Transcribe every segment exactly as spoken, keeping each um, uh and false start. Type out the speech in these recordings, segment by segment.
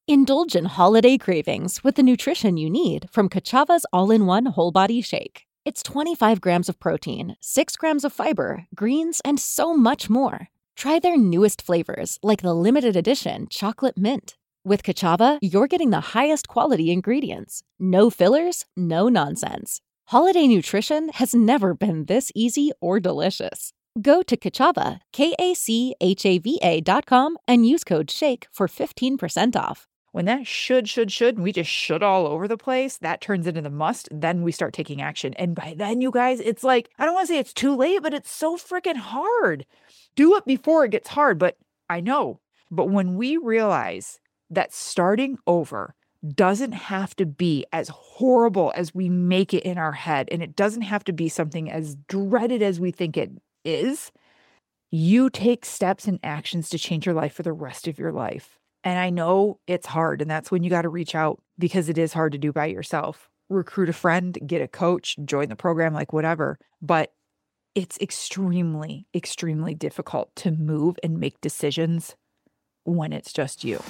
Indulge in holiday cravings with the nutrition you need from Kachava's all-in-one whole body shake. It's twenty-five grams of protein, six grams of fiber, greens, and so much more. Try their newest flavors like the limited edition chocolate mint. With Kachava, you're getting the highest quality ingredients. No fillers, no nonsense. Holiday nutrition has never been this easy or delicious. Go to Kachava, K A C H A V A dot com and use code SHAKE for fifteen percent off. When that should, should, should, and we just should all over the place, that turns into the must. Then we start taking action. And by then, you guys, it's like, I don't want to say it's too late, but it's so freaking hard. Do it before it gets hard. But I know. But when we realize that starting over doesn't have to be as horrible as we make it in our head, and it doesn't have to be something as dreaded as we think it is, you take steps and actions to change your life for the rest of your life. And I know it's hard, and that's when you got to reach out, because it is hard to do by yourself. Recruit a friend, get a coach, join the program, like whatever. But it's extremely, extremely difficult to move and make decisions when it's just you.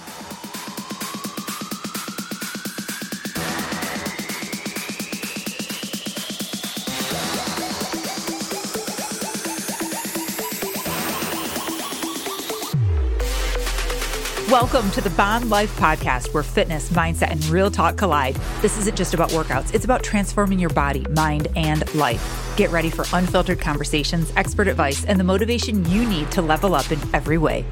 Welcome to the Bomb Life Podcast, where fitness, mindset, and real talk collide. This isn't just about workouts. It's about transforming your body, mind, and life. Get ready for unfiltered conversations, expert advice, and the motivation you need to level up in every way.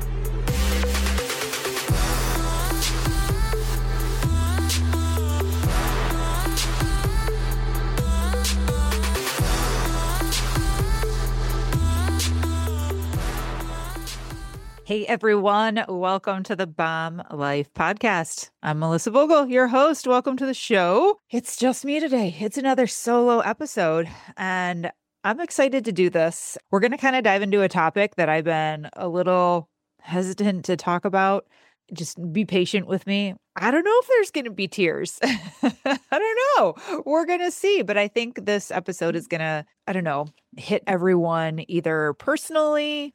Hey everyone, welcome to the Bomb Life Podcast. I'm Melissa Vogel, your host. Welcome to the show. It's just me today. It's another solo episode, and I'm excited to do this. We're going to kind of dive into a topic that I've been a little hesitant to talk about. Just be patient with me. I don't know if there's going to be tears. I don't know. We're going to see. But I think this episode is going to, I don't know, hit everyone either personally,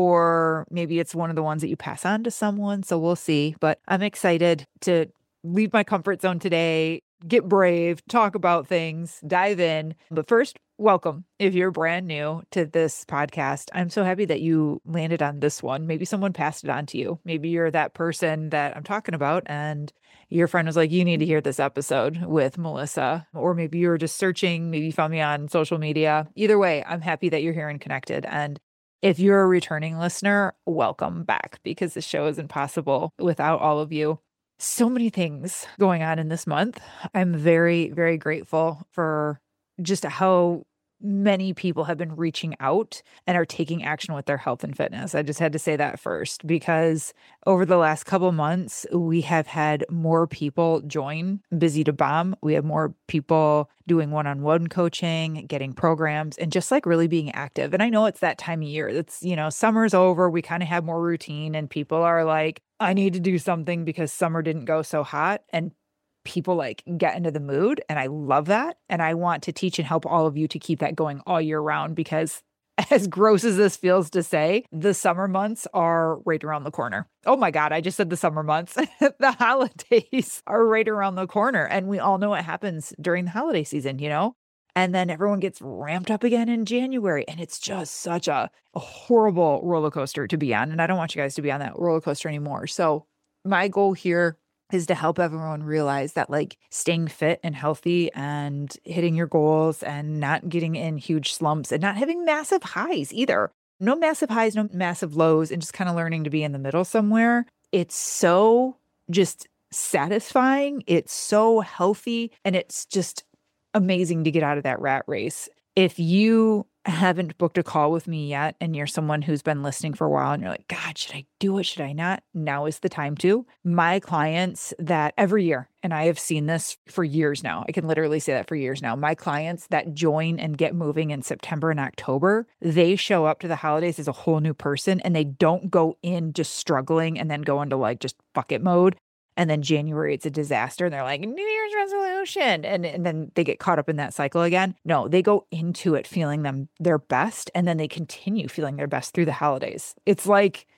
or maybe it's one of the ones that you pass on to someone. So we'll see. But I'm excited to leave my comfort zone today, get brave, talk about things, dive in. But first, welcome. If you're brand new to this podcast, I'm so happy that you landed on this one. Maybe someone passed it on to you. Maybe you're that person that I'm talking about, and your friend was like, you need to hear this episode with Melissa. Or maybe you were just searching, maybe you found me on social media. Either way, I'm happy that you're here and connected. And if you're a returning listener, welcome back, because the show isn't possible without all of you. So many things going on in this month. I'm very, very grateful for just how many people have been reaching out and are taking action with their health and fitness. I just had to say that first, because over the last couple months, we have had more people join Busy to Bomb. We have more people doing one-on-one coaching, getting programs, and just like really being active. And I know it's that time of year. It's, you know, summer's over. We kind of have more routine, and people are like, I need to do something because summer didn't go so hot. And people like get into the mood, and I love that. And I want to teach and help all of you to keep that going all year round, because as gross as this feels to say, the summer months are right around the corner. Oh my God, I just said the summer months. The holidays are right around the corner. And we all know what happens during the holiday season, you know? And then everyone gets ramped up again in January. And it's just such a, a horrible roller coaster to be on. And I don't want you guys to be on that roller coaster anymore. So my goal here is to help everyone realize that like staying fit and healthy and hitting your goals and not getting in huge slumps and not having massive highs either. No massive highs, no massive lows, and just kind of learning to be in the middle somewhere. It's so just satisfying. It's so healthy. And it's just amazing to get out of that rat race. If you haven't booked a call with me yet, and you're someone who's been listening for a while and you're like, God, should I do it? Should I not? Now is the time to. My clients that every year, and I have seen this for years now, I can literally say that for years now, my clients that join and get moving in September and October, they show up to the holidays as a whole new person, and they don't go in just struggling and then go into like just fuck it mode. And then January, it's a disaster. And they're like, New Year's resolution. And, and then they get caught up in that cycle again. No, they go into it feeling them their best. And then they continue feeling their best through the holidays. It's like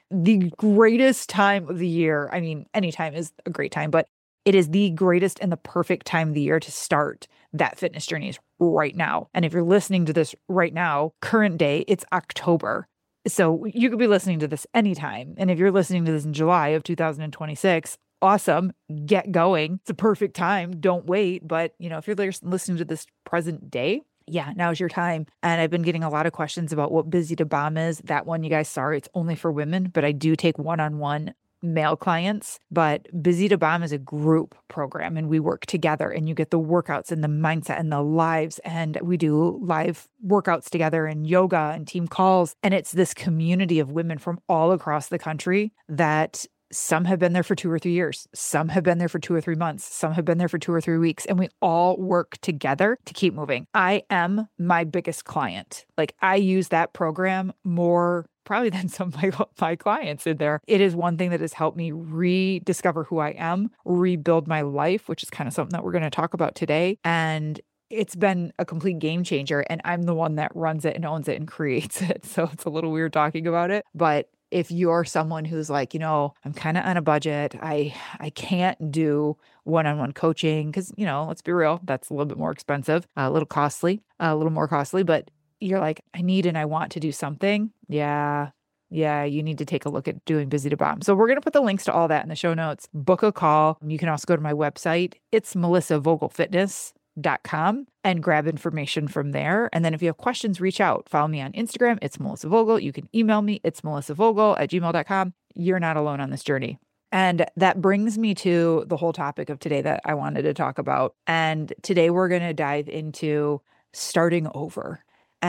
the greatest time of the year. I mean, any time is a great time, but it is the greatest and the perfect time of the year to start that fitness journey is right now. And if you're listening to this right now, current day, it's October. So you could be listening to this anytime. And if you're listening to this in July of two thousand twenty-six, awesome, get going. It's a perfect time. Don't wait. But, you know, if you're listening to this present day, yeah, now's your time. And I've been getting a lot of questions about what Busy to Bomb is. That one, you guys, sorry, it's only for women, but I do take one-on-one male clients. But Busy to Bomb is a group program and we work together and you get the workouts and the mindset and the lives. And we do live workouts together and yoga and team calls. And it's this community of women from all across the country that some have been there for two or three years. Some have been there for two or three months. Some have been there for two or three weeks. And we all work together to keep moving. I am my biggest client. Like I use that program more probably than some of my, my clients in there. It is one thing that has helped me rediscover who I am, rebuild my life, which is kind of something that we're going to talk about today. And it's been a complete game changer. And I'm the one that runs it and owns it and creates it. So it's a little weird talking about it, but if you're someone who's like, you know, I'm kind of on a budget, I I can't do one-on-one coaching because, you know, let's be real, that's a little bit more expensive, a little costly, a little more costly, but you're like, I need and I want to do something. Yeah, yeah, you need to take a look at doing Busy to Bomb. So we're going to put the links to all that in the show notes. Book a call. You can also go to my website. It's melissa vogel fitness dot com and grab information from there. And then if you have questions, reach out. Follow me on Instagram. It's Melissa Vogel. You can email me. It's melissavogel at gmail dot com. You're not alone on this journey. And that brings me to the whole topic of today that I wanted to talk about. And today we're going to dive into starting over.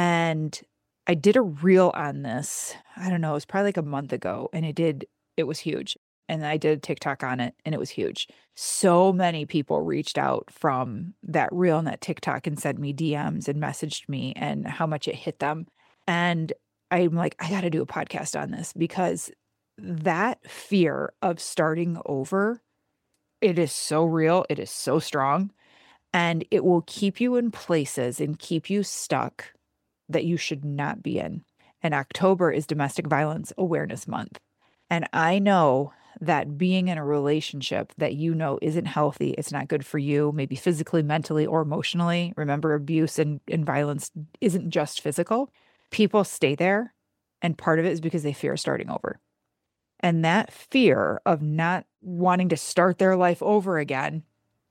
And I did a reel on this. I don't know. It was probably like a month ago and it did, it was huge. And I did a TikTok on it and it was huge. So many people reached out from that reel and that TikTok and sent me D Ms and messaged me and how much it hit them. And I'm like, I got to do a podcast on this because that fear of starting over, it is so real. It is so strong and it will keep you in places and keep you stuck that you should not be in. And October is Domestic Violence Awareness Month. And I know that being in a relationship that you know isn't healthy, it's not good for you, maybe physically, mentally, or emotionally. Remember, abuse and, and violence isn't just physical. People stay there, and part of it is because they fear starting over. And that fear of not wanting to start their life over again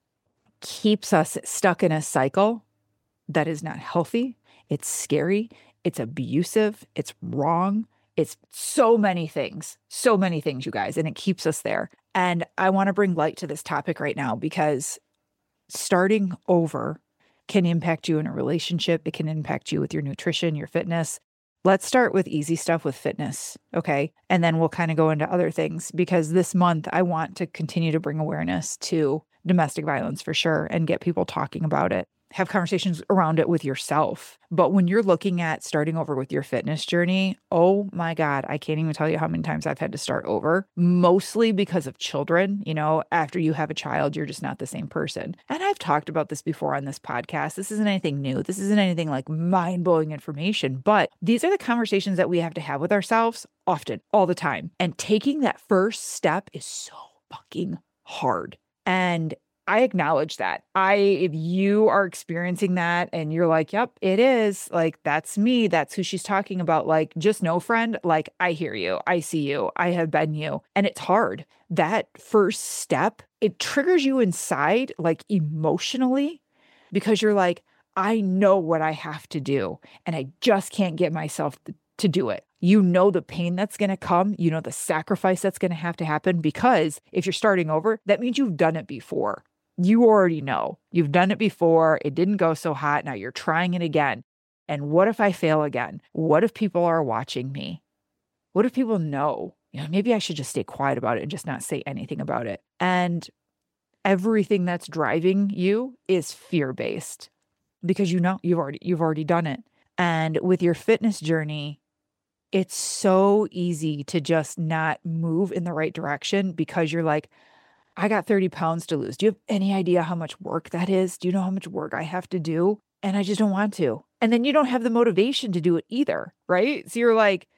keeps us stuck in a cycle that is not healthy. It's scary. It's abusive. It's wrong. It's so many things, so many things, you guys, and it keeps us there. And I want to bring light to this topic right now because starting over can impact you in a relationship. It can impact you with your nutrition, your fitness. Let's start with easy stuff with fitness, okay? And then we'll kind of go into other things because this month I want to continue to bring awareness to domestic violence for sure and get people talking about it. Have conversations around it with yourself. But when you're looking at starting over with your fitness journey, oh my God, I can't even tell you how many times I've had to start over, mostly because of children. You know, after you have a child, you're just not the same person. And I've talked about this before on this podcast. This isn't anything new. This isn't anything like mind-blowing information, but these are the conversations that we have to have with ourselves often, all the time. And taking that first step is so fucking hard. And I acknowledge that. I, if you are experiencing that and you're like, yep, it is, like, that's me. That's who she's talking about. Like, just know, friend, like, I hear you. I see you. I have been you. And it's hard. That first step, it triggers you inside, like emotionally, because you're like, I know what I have to do. And I just can't get myself to, to do it. You know the pain that's going to come. You know the sacrifice that's going to have to happen because if you're starting over, that means you've done it before. You already know you've done it before. It didn't go so hot. Now you're trying it again. And what if I fail again? What if people are watching me? What if people know? You know, maybe I should just stay quiet about it and just not say anything about it. And everything that's driving you is fear-based because you know you've already you've already done it. And with your fitness journey, it's so easy to just not move in the right direction because you're like, I got thirty pounds to lose. Do you have any idea how much work that is? Do you know how much work I have to do? And I just don't want to. And then you don't have the motivation to do it either, right? So you're like,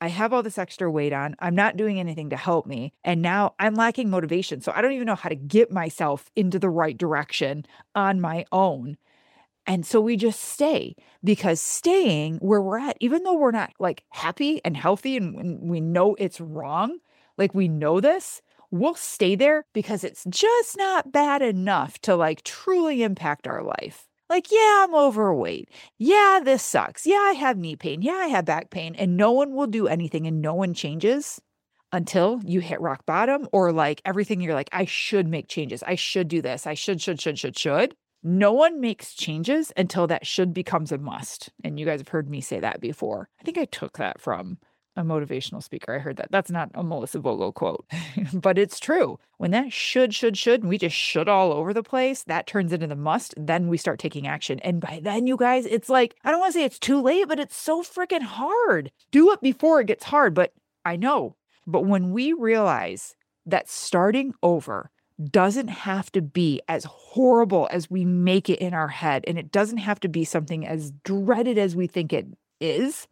I have all this extra weight on. I'm not doing anything to help me. And now I'm lacking motivation. So I don't even know how to get myself into the right direction on my own. And so we just stay, because staying where we're at, even though we're not like happy and healthy and, and we know it's wrong, like we know this, we'll stay there because it's just not bad enough to like truly impact our life. Like, yeah, I'm overweight. Yeah, this sucks. Yeah, I have knee pain. Yeah, I have back pain. And no one will do anything and no one changes until you hit rock bottom, or like everything you're like, I should make changes. I should do this. I should, should, should, should, should. No one makes changes until that should becomes a must. And you guys have heard me say that before. I think I took that from a motivational speaker. I heard that. That's not a Melissa Vogel quote, but it's true. When that should, should, should, and we just should all over the place, that turns into the must. Then we start taking action. And by then, you guys, it's like, I don't want to say it's too late, but it's so freaking hard. Do it before it gets hard. But I know. But when we realize that starting over doesn't have to be as horrible as we make it in our head, and it doesn't have to be something as dreaded as we think it is,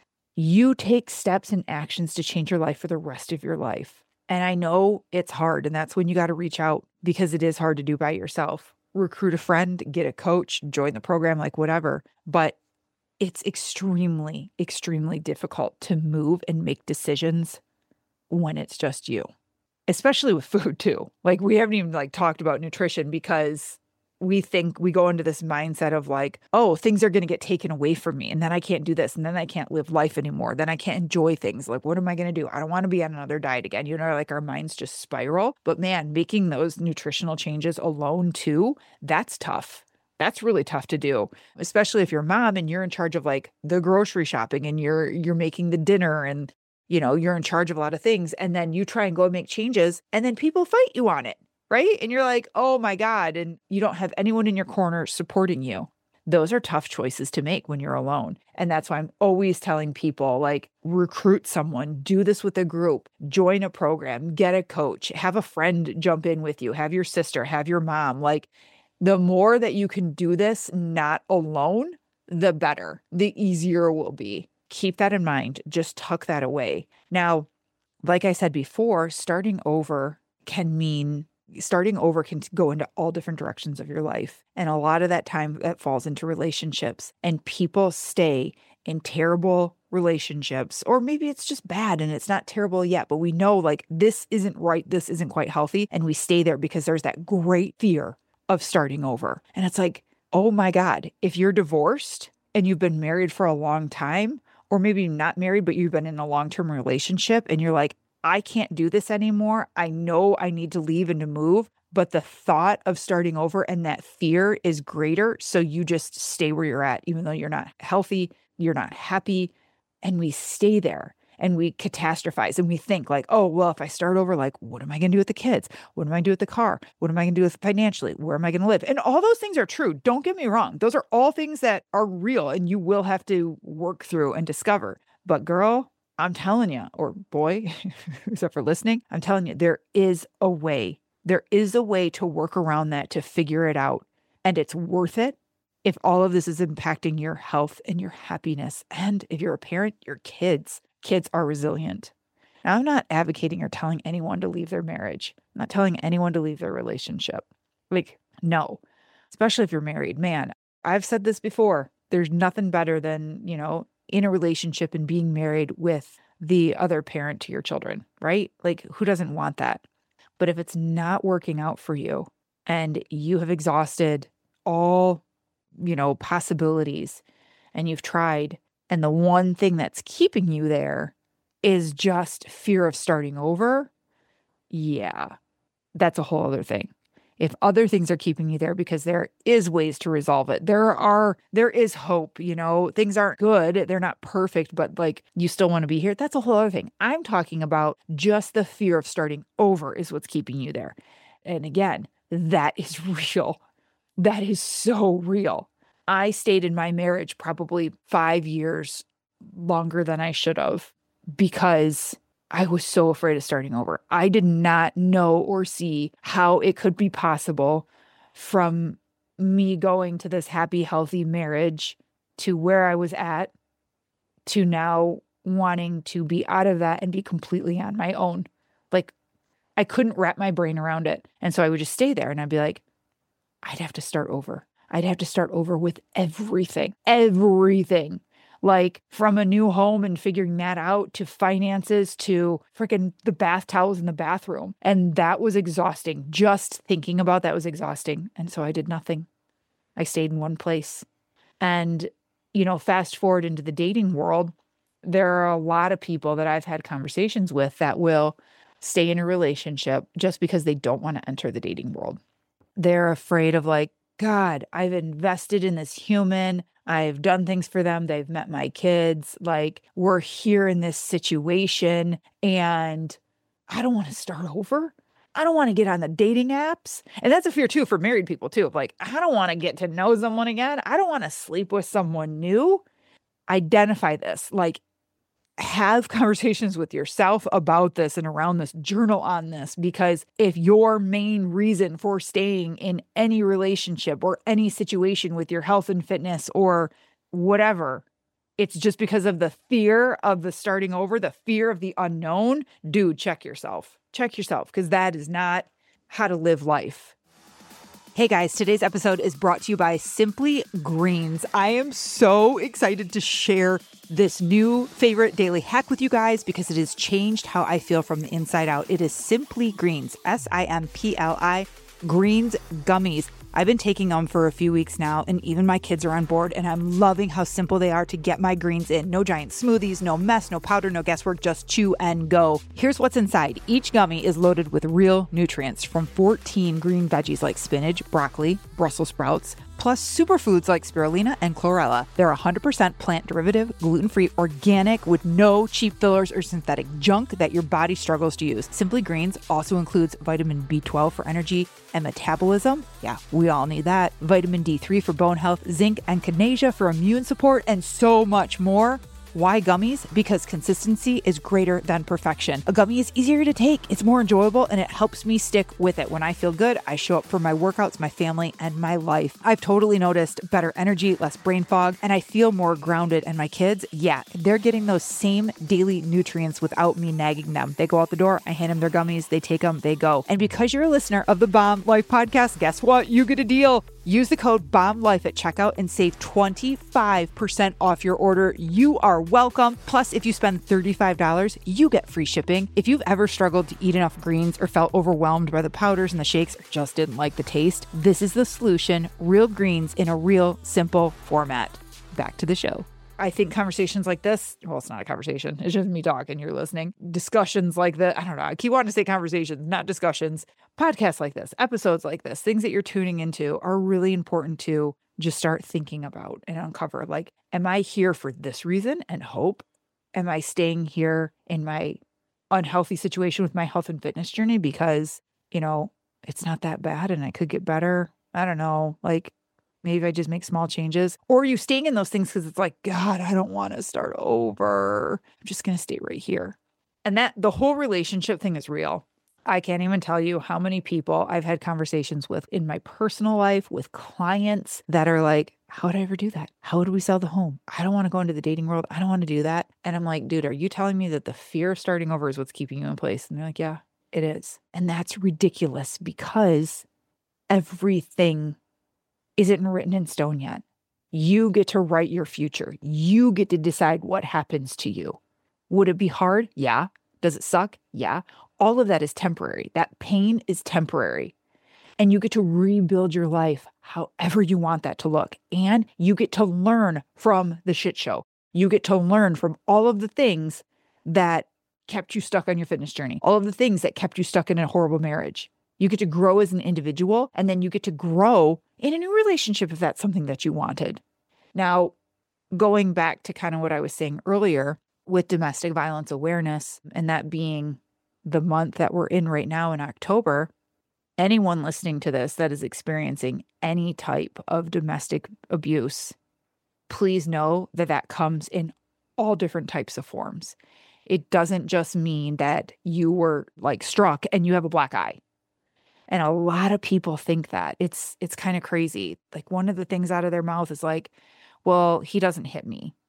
you take steps and actions to change your life for the rest of your life. And I know it's hard, and that's when you got to reach out, because it is hard to do by yourself. Recruit a friend, get a coach, join the program, like whatever. But it's extremely, extremely difficult to move and make decisions when it's just you. Especially with food too. Like we haven't even like talked about nutrition, because we think we go into this mindset of like, oh, things are going to get taken away from me, and then I can't do this, and then I can't live life anymore. Then I can't enjoy things. Like, what am I going to do? I don't want to be on another diet again. You know, like our minds just spiral. But man, making those nutritional changes alone too, that's tough. That's really tough to do, especially if you're a mom and you're in charge of like the grocery shopping, and you're you're making the dinner, and you know, you're in charge of a lot of things, and then you try and go and make changes, and then people fight you on it, right? And you're like, oh my God, and you don't have anyone in your corner supporting you. Those are tough choices to make when you're alone. And that's why I'm always telling people, like, recruit someone, do this with a group, join a program, get a coach, have a friend jump in with you, have your sister, have your mom. Like, the more that you can do this not alone, the better, the easier it will be. Keep that in mind. Just tuck that away. Now, like I said before, starting over can mean starting over can go into all different directions of your life. And a lot of that time that falls into relationships, and people stay in terrible relationships, or maybe it's just bad and it's not terrible yet, but we know like this isn't right. This isn't quite healthy. And we stay there because there's that great fear of starting over. And it's like, oh my God, if you're divorced and you've been married for a long time, or maybe not married, but you've been in a long-term relationship and you're like, I can't do this anymore. I know I need to leave and to move, but the thought of starting over and that fear is greater. So you just stay where you're at, even though you're not healthy, you're not happy. And we stay there and we catastrophize and we think like, oh, well, if I start over, like, what am I going to do with the kids? What am I going to do with the car? What am I going to do with financially? Where am I going to live? And all those things are true. Don't get me wrong. Those are all things that are real and you will have to work through and discover. But girl, I'm telling you, or boy, who's ever listening, I'm telling you, there is a way. There is a way to work around that, to figure it out. And it's worth it if all of this is impacting your health and your happiness. And if you're a parent, your kids, kids are resilient. Now, I'm not advocating or telling anyone to leave their marriage. I'm not telling anyone to leave their relationship. Like, no, especially if you're married. Man, I've said this before. There's nothing better than, you know, in a relationship and being married with the other parent to your children, right? Like, who doesn't want that? But if it's not working out for you and you have exhausted all, you know, possibilities and you've tried, and the one thing that's keeping you there is just fear of starting over, yeah, that's a whole other thing. If other things are keeping you there because there is ways to resolve it, there are, there is hope, you know, things aren't good. They're not perfect, but like you still want to be here. That's a whole other thing. I'm talking about just the fear of starting over is what's keeping you there. And again, that is real. That is so real. I stayed in my marriage probably five years longer than I should have because I was so afraid of starting over. I did not know or see how it could be possible from me going to this happy, healthy marriage to where I was at to now wanting to be out of that and be completely on my own. Like, I couldn't wrap my brain around it. And so I would just stay there and I'd be like, I'd have to start over. I'd have to start over with everything, everything. Like from a new home and figuring that out to finances to freaking the bath towels in the bathroom. And that was exhausting. Just thinking about that was exhausting. And so I did nothing. I stayed in one place. And, you know, fast forward into the dating world, there are a lot of people that I've had conversations with that will stay in a relationship just because they don't want to enter the dating world. They're afraid of like, God, I've invested in this human. I've done things for them. They've met my kids. Like, we're here in this situation and I don't want to start over. I don't want to get on the dating apps. And that's a fear too for married people too. Like, I don't want to get to know someone again. I don't want to sleep with someone new. Identify this. Like, have conversations with yourself about this and around this, journal on this, because if your main reason for staying in any relationship or any situation with your health and fitness or whatever, it's just because of the fear of the starting over, the fear of the unknown, dude, check yourself. Check yourself, because that is not how to live life. Hey guys, today's episode is brought to you by Simply Greens. I am so excited to share this new favorite daily hack with you guys because it has changed how I feel from the inside out. It is Simply Greens, S I M P L I, Greens Gummies. I've been taking them for a few weeks now, and even my kids are on board, and I'm loving how simple they are to get my greens in. No giant smoothies, no mess, no powder, no guesswork, just chew and go. Here's what's inside. Each gummy is loaded with real nutrients from fourteen green veggies like spinach, broccoli, Brussels sprouts, plus superfoods like spirulina and chlorella. They're one hundred percent plant derivative, gluten-free, organic, with no cheap fillers or synthetic junk that your body struggles to use. Simply Greens also includes vitamin B twelve for energy and metabolism. Yeah, we all need that. Vitamin D three for bone health, zinc and magnesia for immune support, and so much more. Why gummies? Because consistency is greater than perfection. A gummy is easier to take, it's more enjoyable, and it helps me stick with it. When I feel good, I show up for my workouts, my family, and my life. I've totally noticed better energy, less brain fog, and I feel more grounded. And my kids, yeah, they're getting those same daily nutrients without me nagging them. They go out the door, I hand them their gummies, they take them, they go. And because you're a listener of the Bomb Life podcast, guess what? You get a deal. Use the code BOMBLIFE at checkout and save twenty-five percent off your order. You are welcome. Plus, if you spend thirty-five dollars, you get free shipping. If you've ever struggled to eat enough greens or felt overwhelmed by the powders and the shakes or just didn't like the taste, this is the solution. Real greens in a real simple format. Back to the show. I think conversations like this, well, it's not a conversation. It's just me talking, you're listening. Discussions like that, I don't know. I keep wanting to say conversations, not discussions. Podcasts like this, episodes like this, things that you're tuning into are really important to just start thinking about and uncover. Like, am I here for this reason and hope? Am I staying here in my unhealthy situation with my health and fitness journey because, you know, it's not that bad and I could get better? I don't know. Like, maybe I just make small changes. Or are you staying in those things because it's like, God, I don't want to start over. I'm just going to stay right here. And that the whole relationship thing is real. I can't even tell you how many people I've had conversations with in my personal life with clients that are like, how would I ever do that? How would we sell the home? I don't want to go into the dating world. I don't want to do that. And I'm like, dude, are you telling me that the fear of starting over is what's keeping you in place? And they're like, yeah, it is. And that's ridiculous because everything isn't written in stone yet. You get to write your future. You get to decide what happens to you. Would it be hard? Yeah. Does it suck? Yeah. All of that is temporary. That pain is temporary. And you get to rebuild your life however you want that to look. And you get to learn from the shit show. You get to learn from all of the things that kept you stuck on your fitness journey, all of the things that kept you stuck in a horrible marriage. You get to grow as an individual, and then you get to grow in a new relationship if that's something that you wanted. Now, going back to kind of what I was saying earlier with domestic violence awareness, and that being the month that we're in right now in October, anyone listening to this that is experiencing any type of domestic abuse, please know that that comes in all different types of forms. It doesn't just mean that you were like struck and you have a black eye. And a lot of people think that. It's it's kind of crazy. Like one of the things out of their mouth is like, well, he doesn't hit me.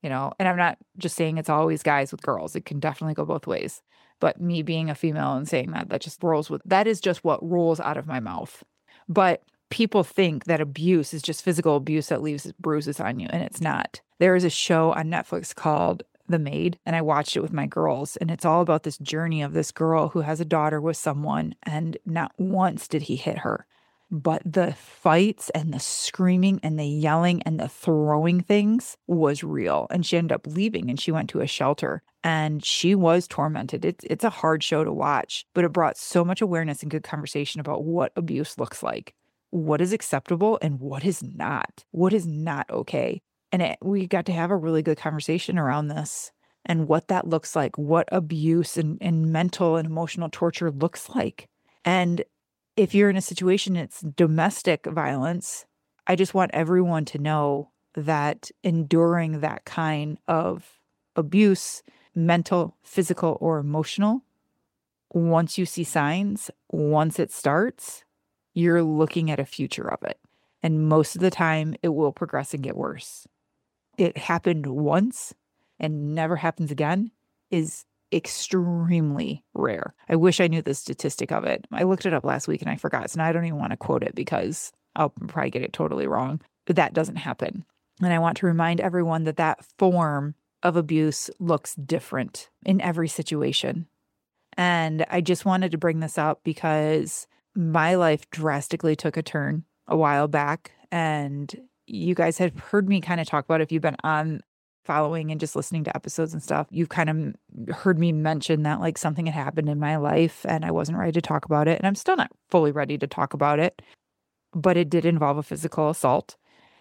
you know, and I'm not just saying it's always guys with girls. It can definitely go both ways. But me being a female and saying that, that just rolls with, that is just what rolls out of my mouth. But people think that abuse is just physical abuse that leaves bruises on you, and it's not. There is a show on Netflix called The Maid, and I watched it with my girls, and it's all about this journey of this girl who has a daughter with someone, and not once did he hit her. But the fights and the screaming and the yelling and the throwing things was real. And she ended up leaving and she went to a shelter and she was tormented. It's, it's a hard show to watch, but it brought so much awareness and good conversation about what abuse looks like, what is acceptable and what is not, what is not okay. And it, we got to have a really good conversation around this and what that looks like, what abuse and, and mental and emotional torture looks like. And if you're in a situation, it's domestic violence, I just want everyone to know that enduring that kind of abuse, mental, physical, or emotional, once you see signs, once it starts, you're looking at a future of it. And most of the time, it will progress and get worse. It happened once and never happens again is extremely rare. I wish I knew the statistic of it. I looked it up last week and I forgot. So now I don't even want to quote it because I'll probably get it totally wrong. But that doesn't happen. And I want to remind everyone that that form of abuse looks different in every situation. And I just wanted to bring this up because my life drastically took a turn a while back. And you guys have heard me kind of talk about it if you've been on following and just listening to episodes and stuff, you've kind of heard me mention that like something had happened in my life and I wasn't ready to talk about it. And I'm still not fully ready to talk about it, but it did involve a physical assault.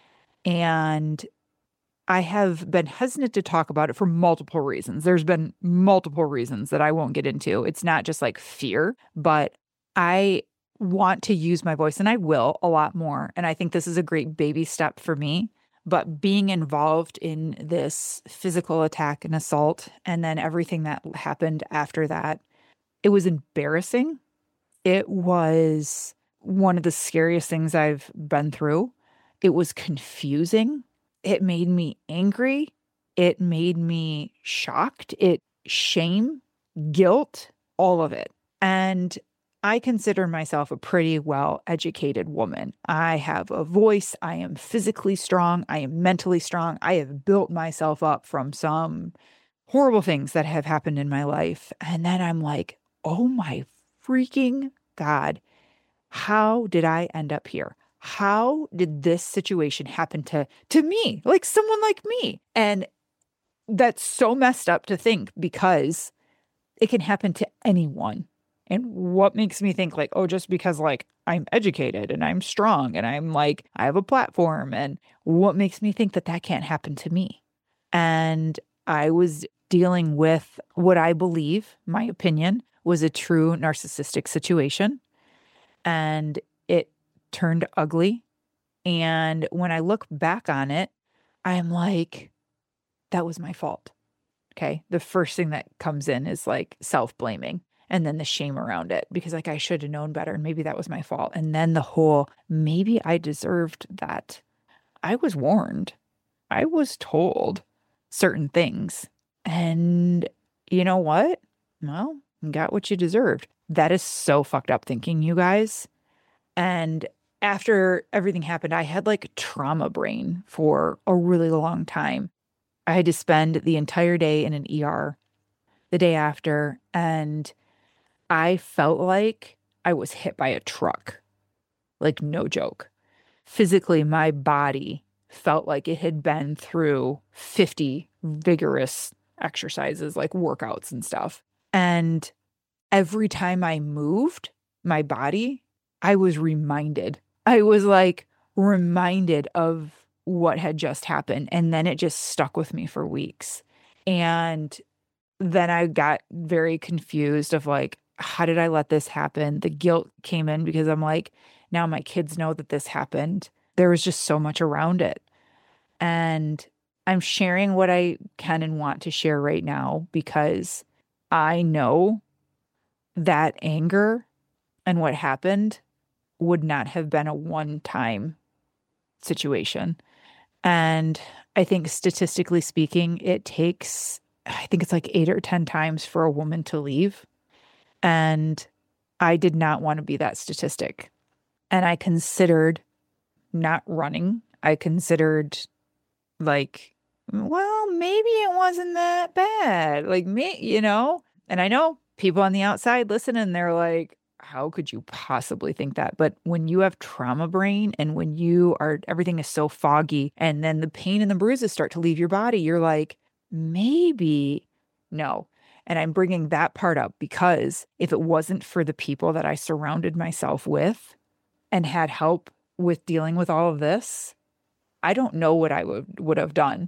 And I have been hesitant to talk about it for multiple reasons. There's been multiple reasons that I won't get into. It's not just like fear, but I want to use my voice and I will a lot more. And I think this is a great baby step for me. But being involved in this physical attack and assault, and then everything that happened after that, it was embarrassing. It was one of the scariest things I've been through. It was confusing. It made me angry. It made me shocked. It shame, guilt, all of it. And I consider myself a pretty well-educated woman. I have a voice. I am physically strong. I am mentally strong. I have built myself up from some horrible things that have happened in my life. And then I'm like, oh my freaking God, how did I end up here? How did this situation happen to, to me, like someone like me? And that's so messed up to think because it can happen to anyone. And what makes me think like, oh, just because like I'm educated and I'm strong and I'm like, I have a platform, and what makes me think that that can't happen to me? And I was dealing with what I believe, my opinion, was a true narcissistic situation. And it turned ugly. And when I look back on it, I'm like, that was my fault. Okay. The first thing that comes in is like self-blaming. And then the shame around it because like I should have known better and maybe that was my fault. And then the whole, maybe I deserved that. I was warned. I was told certain things. And you know what? Well, you got what you deserved. That is so fucked up thinking, you guys. And after everything happened, I had like trauma brain for a really long time. I had to spend the entire day in an E R the day after, and I felt like I was hit by a truck. Like, no joke. Physically, my body felt like it had been through fifty vigorous exercises, like workouts and stuff. And every time I moved my body, I was reminded. I was like reminded of what had just happened. And then it just stuck with me for weeks. And then I got very confused of like, how did I let this happen? The guilt came in because I'm like, now my kids know that this happened. There was just so much around it. And I'm sharing what I can and want to share right now because I know that anger and what happened would not have been a one-time situation. And I think statistically speaking, it takes, I think it's like eight or ten times for a woman to leave. And I did not want to be that statistic. And I considered not running. I considered like, well, maybe it wasn't that bad. Like me, you know, and I know people on the outside listen and they're like, how could you possibly think that? But when you have trauma brain and when you are, everything is so foggy and then the pain and the bruises start to leave your body, you're like, maybe no. And I'm bringing that part up because if it wasn't for the people that I surrounded myself with and had help with dealing with all of this, I don't know what I would, would have done.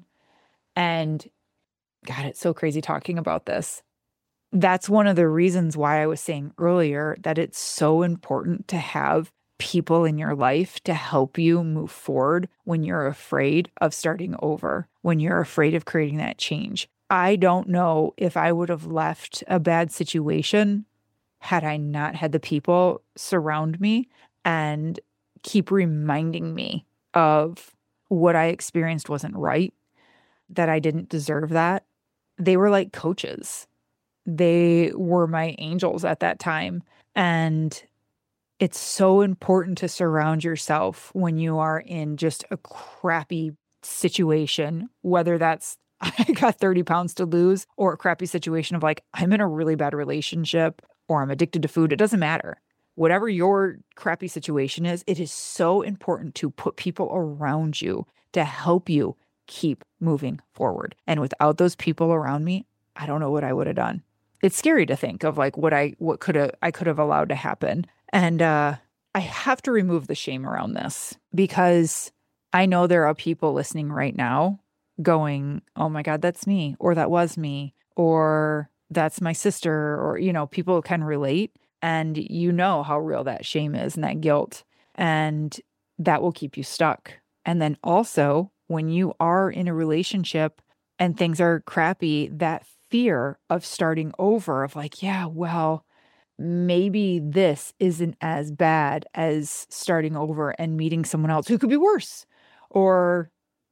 And God, it's so crazy talking about this. That's one of the reasons why I was saying earlier that it's so important to have people in your life to help you move forward when you're afraid of starting over, when you're afraid of creating that change. I don't know if I would have left a bad situation had I not had the people surround me and keep reminding me of what I experienced wasn't right, that I didn't deserve that. They were like coaches. They were my angels at that time. And it's so important to surround yourself when you are in just a crappy situation, whether that's I got thirty pounds to lose or a crappy situation of like, I'm in a really bad relationship or I'm addicted to food. It doesn't matter. Whatever your crappy situation is, it is so important to put people around you to help you keep moving forward. And without those people around me, I don't know what I would have done. It's scary to think of like what I what could have I could have allowed to happen. And uh, I have to remove the shame around this because I know there are people listening right now going, oh my God, that's me, or that was me, or that's my sister, or, you know, people can relate. And you know how real that shame is and that guilt. And that will keep you stuck. And then also, when you are in a relationship and things are crappy, that fear of starting over, of like, yeah, well, maybe this isn't as bad as starting over and meeting someone else who could be worse or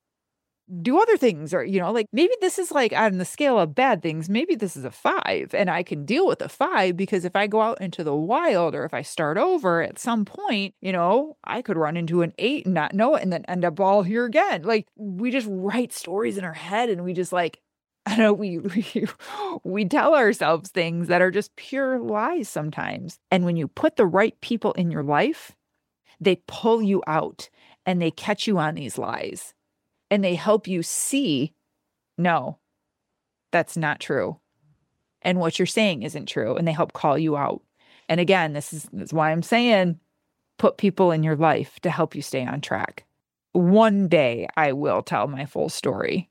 do other things, or, you know, like maybe this is like on the scale of bad things, maybe this is a five and I can deal with a five because if I go out into the wild or if I start over at some point, you know, I could run into an eight and not know it and then end up all here again. Like we just write stories in our head and we just like, I don't know, we, we, we tell ourselves things that are just pure lies sometimes. And when you put the right people in your life, they pull you out and they catch you on these lies. And they help you see, no, that's not true. And what you're saying isn't true. And they help call you out. And again, this is, this is why I'm saying put people in your life to help you stay on track. One day I will tell my full story.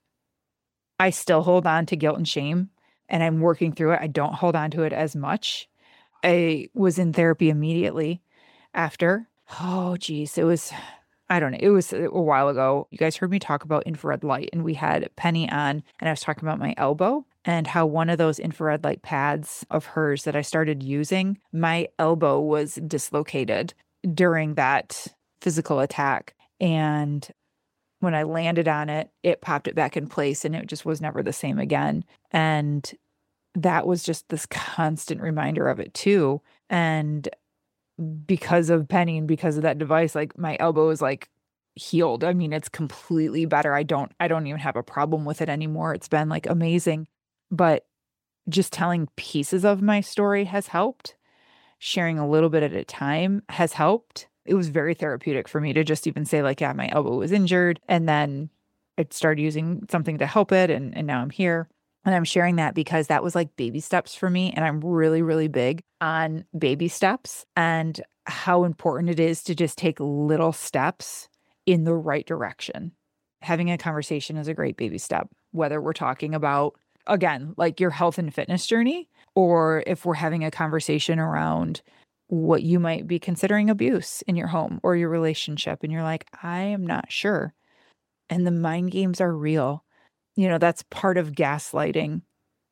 I still hold on to guilt and shame, and I'm working through it. I don't hold on to it as much. I was in therapy immediately after. Oh, geez, it was... I don't know. It was a while ago. You guys heard me talk about infrared light and we had Penny on and I was talking about my elbow and how one of those infrared light pads of hers that I started using, my elbow was dislocated during that physical attack. And when I landed on it, it popped it back in place and it just was never the same again. And that was just this constant reminder of it too. And because of Penny and because of that device, like my elbow is like healed. I mean, it's completely better. I don't, I don't even have a problem with it anymore. It's been like amazing, but just telling pieces of my story has helped. Sharing a little bit at a time has helped. It was very therapeutic for me to just even say like, yeah, my elbow was injured. And then I started using something to help it. And, and now I'm here. And I'm sharing that because that was like baby steps for me. And I'm really, really big on baby steps and how important it is to just take little steps in the right direction. Having a conversation is a great baby step, whether we're talking about, again, like your health and fitness journey, or if we're having a conversation around what you might be considering abuse in your home or your relationship. And you're like, I am not sure. And the mind games are real. You know, that's part of gaslighting,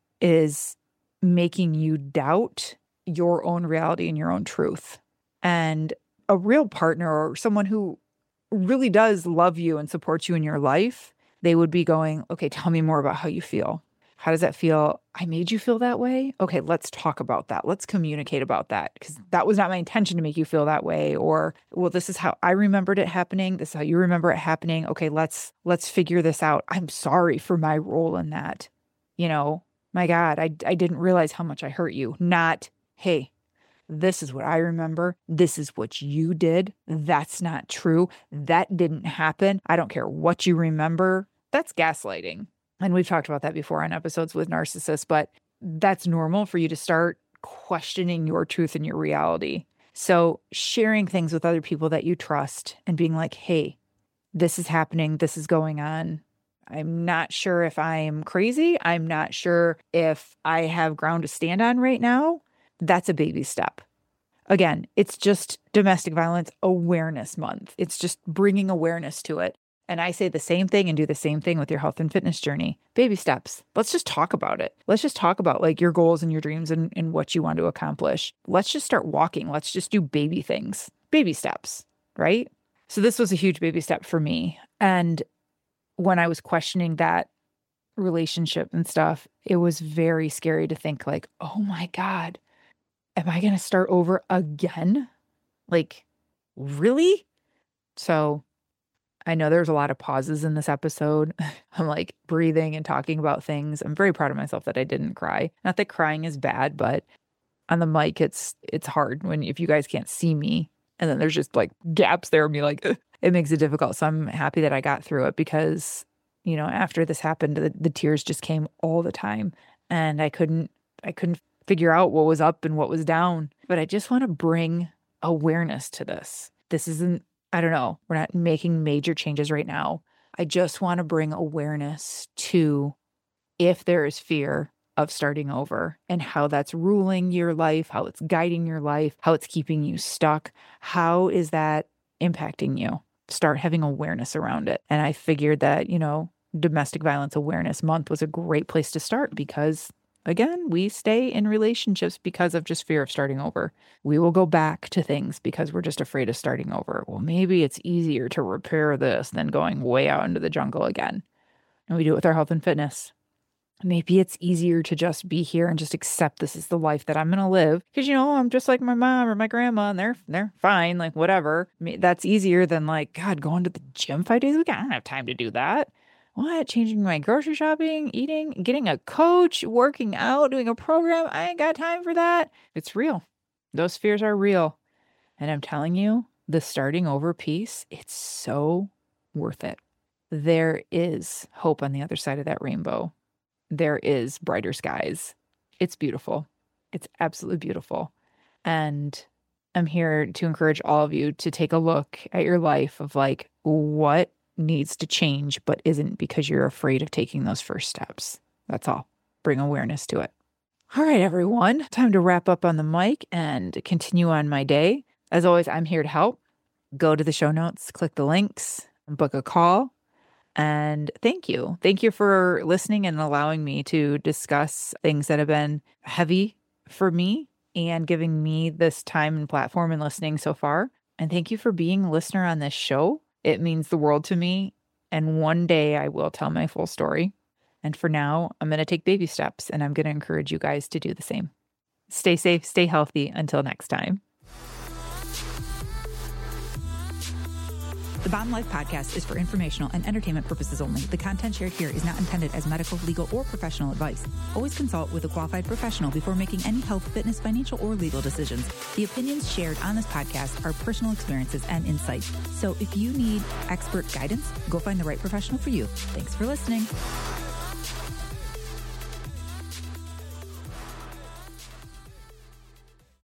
is making you doubt your own reality and your own truth. And a real partner or someone who really does love you and supports you in your life they would be going, okay, tell me more about how you feel. How does that feel? I made you feel that way? Okay, let's talk about that. Let's communicate about that, because that was not my intention to make you feel that way. Or, well, this is how I remembered it happening. This is how you remember it happening. Okay, let's let's figure this out. I'm sorry for my role in that. You know, my God, I, I didn't realize how much I hurt you. Not, hey, this is what I remember. This is what you did. That's not true. That didn't happen. I don't care what you remember. That's gaslighting. And we've talked about that before on episodes with narcissists, but that's normal for you to start questioning your truth and your reality. So sharing things with other people that you trust and being like, hey, this is happening. This is going on. I'm not sure if I am crazy. I'm not sure if I have ground to stand on right now. That's a baby step. Again, it's just Domestic Violence Awareness Month. It's just bringing awareness to it. And I say the same thing and do the same thing with your health and fitness journey. Baby steps. Let's just talk about it. Let's just talk about like your goals and your dreams and, and what you want to accomplish. Let's just start walking. Let's just do baby things. Baby steps, right? So this was a huge baby step for me. And when I was questioning that relationship and stuff, it was very scary to think like, oh my God, am I going to start over again? Like, really? So I know there's a lot of pauses in this episode. I'm like breathing and talking about things. I'm very proud of myself that I didn't cry. Not that crying is bad, but on the mic, it's it's hard when if you guys can't see me and then there's just like gaps there and me like, ugh, it makes it difficult. So I'm happy that I got through it because, you know, after this happened, the, the tears just came all the time and I couldn't I couldn't figure out what was up and what was down. But I just want to bring awareness to this. This isn't I don't know. We're not making major changes right now. I just want to bring awareness to if there is fear of starting over and how that's ruling your life, how it's guiding your life, how it's keeping you stuck. How is that impacting you? Start having awareness around it. And I figured that, you know, Domestic Violence Awareness Month was a great place to start because again, we stay in relationships because of just fear of starting over. We will go back to things because we're just afraid of starting over. Well, maybe it's easier to repair this than going way out into the jungle again. And we do it with our health and fitness. Maybe it's easier to just be here and just accept this is the life that I'm going to live. Because, you know, I'm just like my mom or my grandma and they're they're fine, like whatever. I mean, that's easier than like, God, going to the gym five days a week. I don't have time to do that. What? Changing my grocery shopping, eating, getting a coach, working out, doing a program. I ain't got time for that. It's real. Those fears are real. And I'm telling you, the starting over piece, it's so worth it. There is hope on the other side of that rainbow. There is brighter skies. It's beautiful. It's absolutely beautiful. And I'm here to encourage all of you to take a look at your life of like, what needs to change, but isn't because you're afraid of taking those first steps. That's all. Bring awareness to it. All right, everyone. Time to wrap up on the mic and continue on my day. As always, I'm here to help. Go to the show notes, click the links, book a call. And thank you. Thank you for listening and allowing me to discuss things that have been heavy for me and giving me this time and platform and listening so far. And thank you for being a listener on this show. It means the world to me. And one day I will tell my full story. And for now, I'm going to take baby steps and I'm going to encourage you guys to do the same. Stay safe, stay healthy. Until next time. The Bomb Life podcast is for informational and entertainment purposes only. The content shared here is not intended as medical, legal, or professional advice. Always consult with a qualified professional before making any health, fitness, financial, or legal decisions. The opinions shared on this podcast are personal experiences and insights. So if you need expert guidance, go find the right professional for you. Thanks for listening.